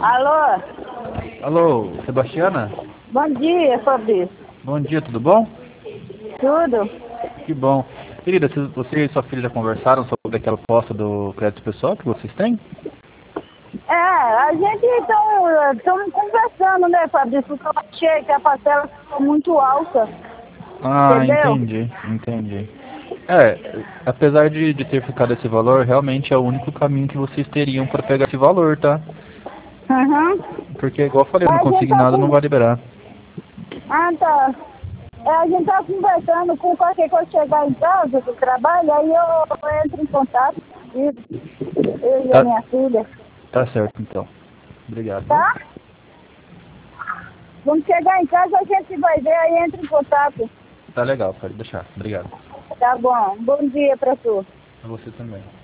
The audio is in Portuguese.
Alô? Alô, Sebastiana? Bom dia, Fabrício. Bom dia, tudo bom? Tudo? Que bom. Querida, você e sua filha já conversaram sobre aquela proposta do crédito pessoal que vocês têm? A gente estamos conversando, né, Fabrício? Porque eu achei que a parcela ficou muito alta, Ah, entendeu? entendi. Apesar de ter ficado esse valor, realmente é o único caminho que vocês teriam para pegar esse valor, tá? Aham. Porque, igual eu falei, no A gente tá consignado não com... vai liberar. Ah, tá. A gente tá conversando com qualquer coisa chegar em casa do trabalho, aí eu entro em contato comigo, eu e a Tá, minha filha, tá certo, então. Obrigado, viu? tá? Quando chegar em casa a gente vai ver, aí entra em contato. Tá legal, pode deixar. Obrigado. Tá bom. Bom dia pra tu. A você também.